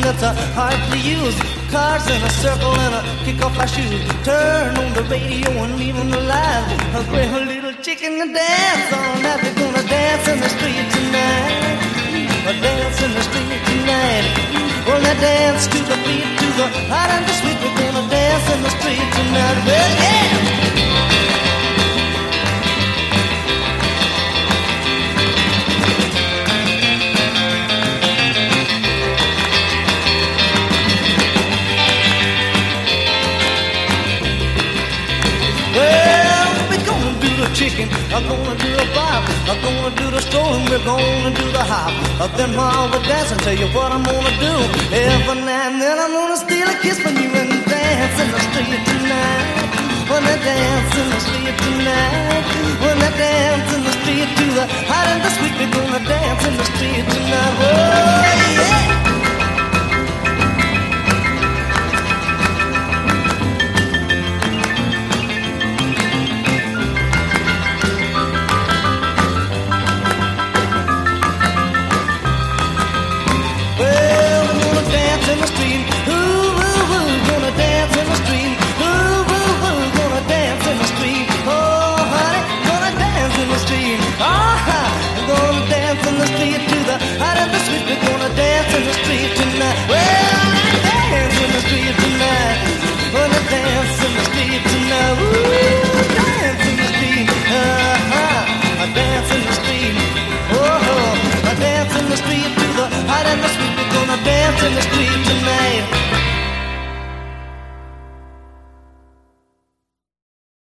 that's hard to use. Cars in a circle and kick off our shoes. Turn on the radio and leave them alive. Grab a little chicken and dance all night. We're gonna dance in the street tonight. Dance in the street tonight. Gonna dance to the beat, to the hot and the sweet. We're gonna dance in the street tonight. Well, yeah. Chicken, I'm gonna do a bob, I'm gonna do the stroll, and we're gonna do the hop. Then while we're dancing, tell you what I'm gonna do. Every now and then I'm gonna steal a kiss from you and dance in the street tonight. Wanna dance in the street tonight. Wanna dance in the street to the hot and the sweet. We're gonna dance in the street tonight. Oh yeah. Dance in the street.